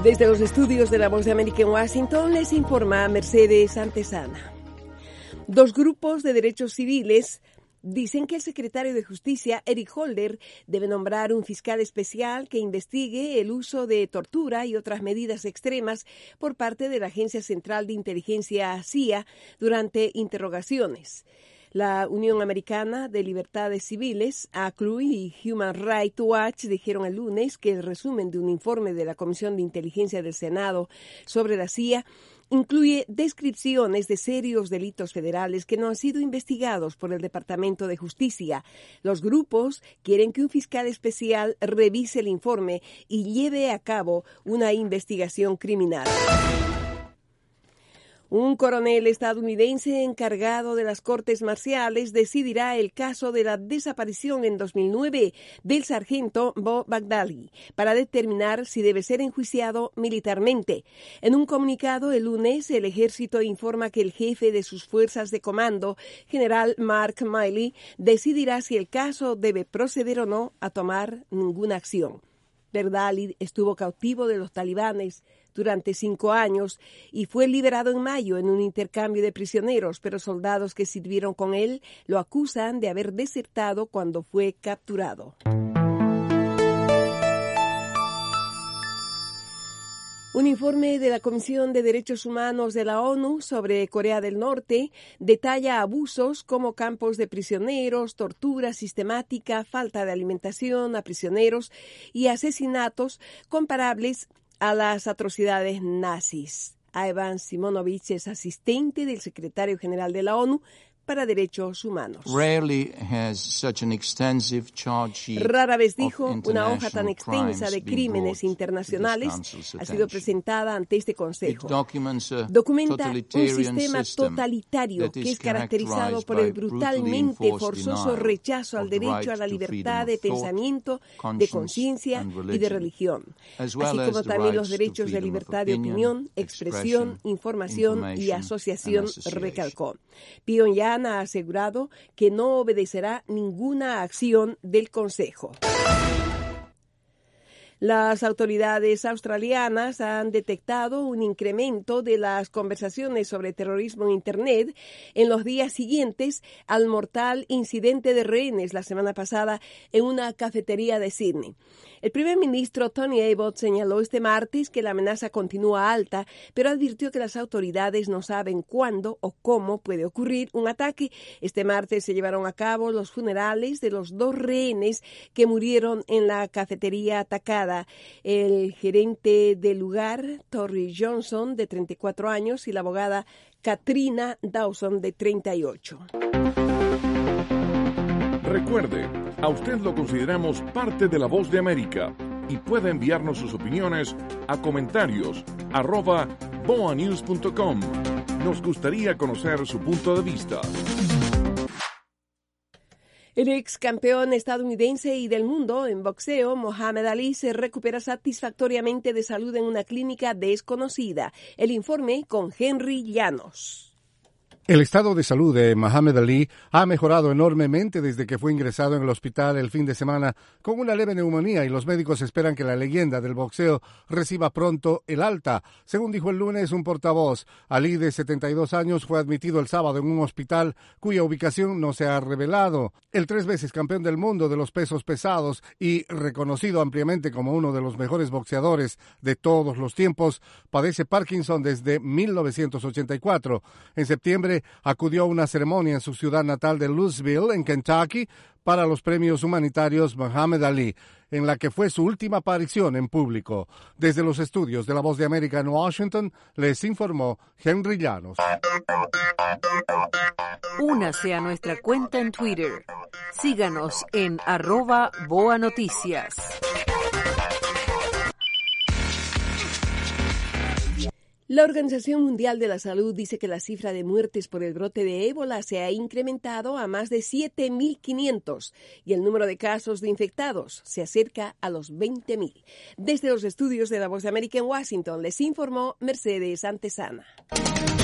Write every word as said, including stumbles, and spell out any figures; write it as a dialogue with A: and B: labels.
A: Desde los estudios de la Voz de América en Washington les informa Mercedes Antesana. Dos grupos de derechos civiles dicen que el secretario de Justicia, Eric Holder, debe nombrar un fiscal especial que investigue el uso de tortura y otras medidas extremas por parte de la Agencia Central de Inteligencia C I A durante interrogaciones. La Unión Americana de Libertades Civiles, A C L U y Human Rights Watch dijeron el lunes que el resumen de un informe de la Comisión de Inteligencia del Senado sobre la C I A incluye descripciones de serios delitos federales que no han sido investigados por el Departamento de Justicia. Los grupos quieren que un fiscal especial revise el informe y lleve a cabo una investigación criminal. Un coronel estadounidense encargado de las cortes marciales decidirá el caso de la desaparición en dos mil nueve del sargento Bo Bagdadi para determinar si debe ser enjuiciado militarmente. En un comunicado el lunes, el ejército informa que el jefe de sus fuerzas de comando, general Mark Milley, decidirá si el caso debe proceder o no a tomar ninguna acción. Bagdadi estuvo cautivo de los talibanes durante cinco años y fue liberado en mayo en un intercambio de prisioneros, pero soldados que sirvieron con él lo acusan de haber desertado cuando fue capturado. Un informe de la Comisión de Derechos Humanos de la ONU sobre Corea del Norte detalla abusos como campos de prisioneros, tortura sistemática, falta de alimentación a prisioneros y asesinatos comparables a las atrocidades nazis. Ivan Simonovich es asistente del secretario general de la ONU para Derechos Humanos. Rara vez dijo una hoja tan extensa de crímenes internacionales ha sido presentada ante este Consejo. Documenta un sistema totalitario que es caracterizado por el brutalmente forzoso rechazo al derecho a la libertad de pensamiento, de conciencia y de religión, así como también los derechos de libertad de opinión, expresión, información y asociación, recalcó. Pyongyang ha asegurado que no obedecerá ninguna acción del Consejo. Las autoridades australianas han detectado un incremento de las conversaciones sobre terrorismo en Internet en los días siguientes al mortal incidente de rehenes la semana pasada en una cafetería de Sydney. El primer ministro Tony Abbott señaló este martes que la amenaza continúa alta, pero advirtió que las autoridades no saben cuándo o cómo puede ocurrir un ataque. Este martes se llevaron a cabo los funerales de los dos rehenes que murieron en la cafetería atacada. El gerente del lugar, Torrey Johnson, de treinta y cuatro años, y la abogada Katrina Dawson, de treinta y ocho.
B: Recuerde, a usted lo consideramos parte de La Voz de América y puede enviarnos sus opiniones a comentarios arroba boa news punto com. Nos gustaría conocer su punto de vista.
A: El ex campeón estadounidense y del mundo en boxeo, Muhammad Ali, se recupera satisfactoriamente de salud en una clínica desconocida. El informe con Henry Llanos.
C: El estado de salud de Muhammad Ali ha mejorado enormemente desde que fue ingresado en el hospital el fin de semana con una leve neumonía y los médicos esperan que la leyenda del boxeo reciba pronto el alta. Según dijo el lunes un portavoz, Ali, de setenta y dos años, fue admitido el sábado en un hospital cuya ubicación no se ha revelado. El tres veces campeón del mundo de los pesos pesados y reconocido ampliamente como uno de los mejores boxeadores de todos los tiempos, padece Parkinson desde mil novecientos ochenta y cuatro. En septiembre acudió a una ceremonia en su ciudad natal de Louisville, en Kentucky, para los premios humanitarios Muhammad Ali, en la que fue su última aparición en público. Desde los estudios de La Voz de América en Washington, les informó Henry Llanos.
D: Únase a nuestra cuenta en Twitter. Síganos en arroba Boa Noticias.
A: La Organización Mundial de la Salud dice que la cifra de muertes por el brote de ébola se ha incrementado a más de siete mil quinientos y el número de casos de infectados se acerca a los veinte mil. Desde los estudios de La Voz de América en Washington les informó Mercedes Antesana.